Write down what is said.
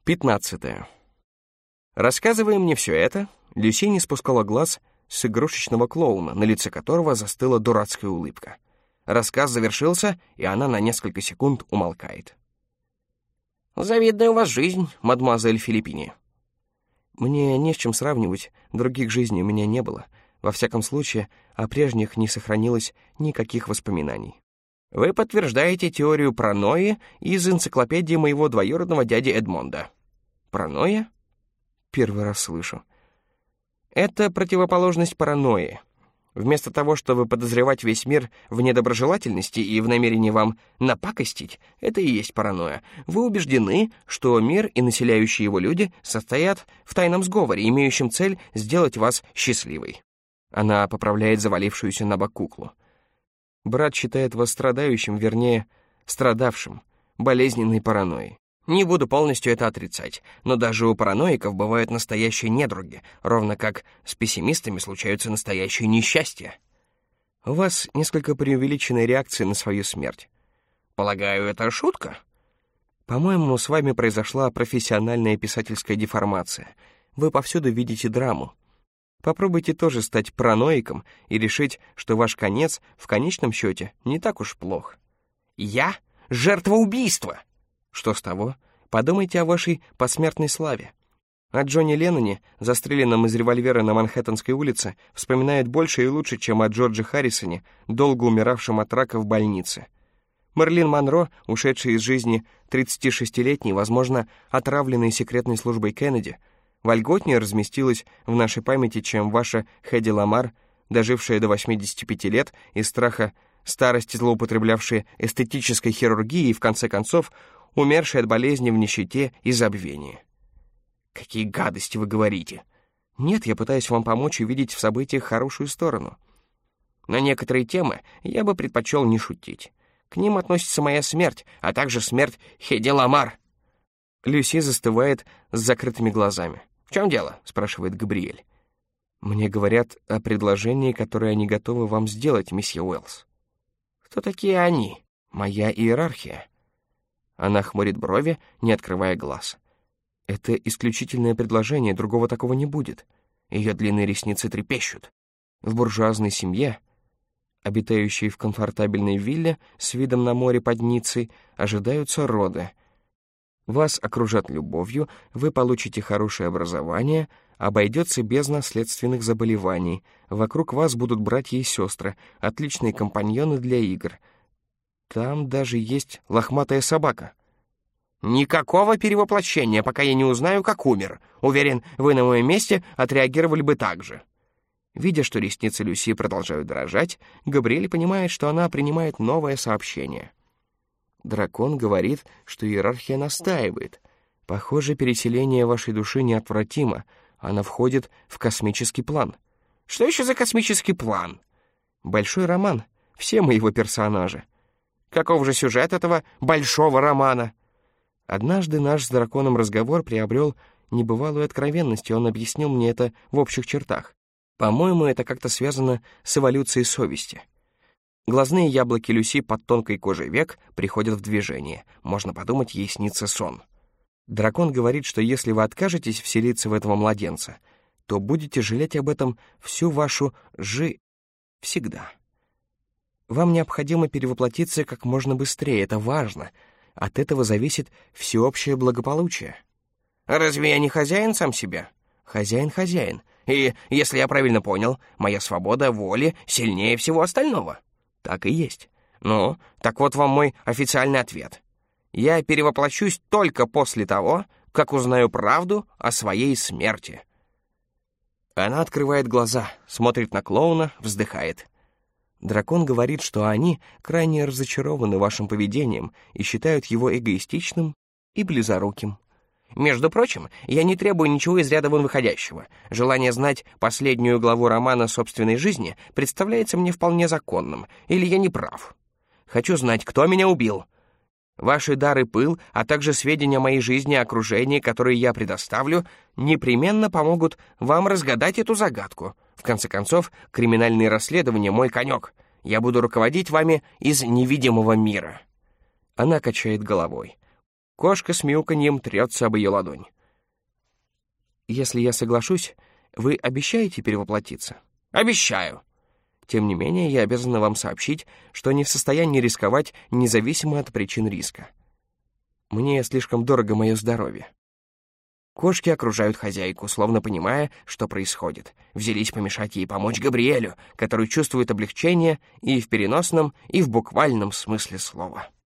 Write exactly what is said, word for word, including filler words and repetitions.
Пятнадцатое. Рассказывая мне все это, Люси не спускала глаз с игрушечного клоуна, на лице которого застыла дурацкая улыбка. Рассказ завершился, и она на несколько секунд умолкает. «Завидная у вас жизнь, мадемуазель Филиппини». «Мне не с чем сравнивать, других жизней у меня не было. Во всяком случае, о прежних не сохранилось никаких воспоминаний». «Вы подтверждаете теорию паранойи из энциклопедии моего двоюродного дяди Эдмонда». «Паранойя?» Первый раз слышу. «Это противоположность паранойи. Вместо того, чтобы подозревать весь мир в недоброжелательности и в намерении вам напакостить, это и есть паранойя. Вы убеждены, что мир и населяющие его люди состоят в тайном сговоре, имеющем цель сделать вас счастливой». Она поправляет завалившуюся на бок куклу. «Брат считает вас страдающим, вернее, страдавшим, болезненной паранойей. Не буду полностью это отрицать, но даже у параноиков бывают настоящие недруги, ровно как с пессимистами случаются настоящие несчастья. У вас несколько преувеличенная реакция на свою смерть. Полагаю, это шутка? По-моему, с вами произошла профессиональная писательская деформация. Вы повсюду видите драму. Попробуйте тоже стать параноиком и решить, что ваш конец в конечном счете не так уж плох. Я — жертва убийства! Что с того? Подумайте о вашей посмертной славе. О Джонни Ленноне, застреленном из револьвера на Манхэттенской улице, вспоминают больше и лучше, чем о Джордже Харрисоне, долго умиравшем от рака в больнице. Мерлин Монро, ушедший из жизни тридцатишестилетней, возможно, отравленной секретной службой Кеннеди, вольготнее разместилась в нашей памяти, чем ваша Хэдди Ламар, дожившая до восьмидесяти пяти лет из страха старости, злоупотреблявшая эстетической хирургией и, в конце концов, умершая от болезни в нищете и забвении. Какие гадости вы говорите! Нет, я пытаюсь вам помочь увидеть в событиях хорошую сторону. На некоторые темы я бы предпочел не шутить. К ним относится моя смерть, а также смерть Хэдди Ламар. Люси застывает с закрытыми глазами. «В чем дело?» — спрашивает Габриэль. «Мне говорят о предложении, которое они готовы вам сделать, месье Уэллс». «Кто такие они?» «Моя иерархия». Она хмурит брови, не открывая глаз. «Это исключительное предложение, другого такого не будет». Ее длинные ресницы трепещут. В буржуазной семье, обитающей в комфортабельной вилле с видом на море под Ниццей, ожидаются роды. Вас окружат любовью, вы получите хорошее образование, обойдется без наследственных заболеваний. Вокруг вас будут братья и сестры, отличные компаньоны для игр. Там даже есть лохматая собака. Никакого перевоплощения, пока я не узнаю, как умер. Уверен, вы на моем месте отреагировали бы так же. Видя, что ресницы Люси продолжают дрожать, Габриэль понимает, что она принимает новое сообщение. Дракон говорит, что иерархия настаивает. Похоже, переселение вашей души неотвратимо. Она входит в космический план. Что еще за космический план? Большой роман. Все мы его персонажи. Каков же сюжет этого большого романа? Однажды наш с драконом разговор приобрел небывалую откровенность, и он объяснил мне это в общих чертах. По-моему, это как-то связано с эволюцией совести. Глазные яблоки Люси под тонкой кожей век приходят в движение. Можно подумать, ей снится сон. Дракон говорит, что если вы откажетесь вселиться в этого младенца, то будете жалеть об этом всю вашу жи... всегда. Вам необходимо перевоплотиться как можно быстрее, это важно. От этого зависит всеобщее благополучие. Разве я не хозяин сам себя? Хозяин-хозяин. И, если я правильно понял, моя свобода воли сильнее всего остального. Так и есть. Ну, так вот вам мой официальный ответ. Я перевоплощусь только после того, как узнаю правду о своей смерти. Она открывает глаза, смотрит на клоуна, вздыхает. Дракон говорит, что они крайне разочарованы вашим поведением и считают его эгоистичным и близоруким. Между прочим, я не требую ничего из ряда вон выходящего. Желание знать последнюю главу романа собственной жизни представляется мне вполне законным. Или я не прав? Хочу знать, кто меня убил. Ваши дары пыл, а также сведения о моей жизни и окружении, которые я предоставлю, непременно помогут вам разгадать эту загадку. В конце концов, криминальные расследования — мой конек. Я буду руководить вами из невидимого мира». Она качает головой. Кошка с мяуканьем трется об ее ладонь. «Если я соглашусь, вы обещаете перевоплотиться?» «Обещаю!» «Тем не менее, я обязана вам сообщить, что не в состоянии рисковать независимо от причин риска. Мне слишком дорого мое здоровье». Кошки окружают хозяйку, словно понимая, что происходит. Взялись помешать ей помочь Габриэлю, который чувствует облегчение и в переносном, и в буквальном смысле слова.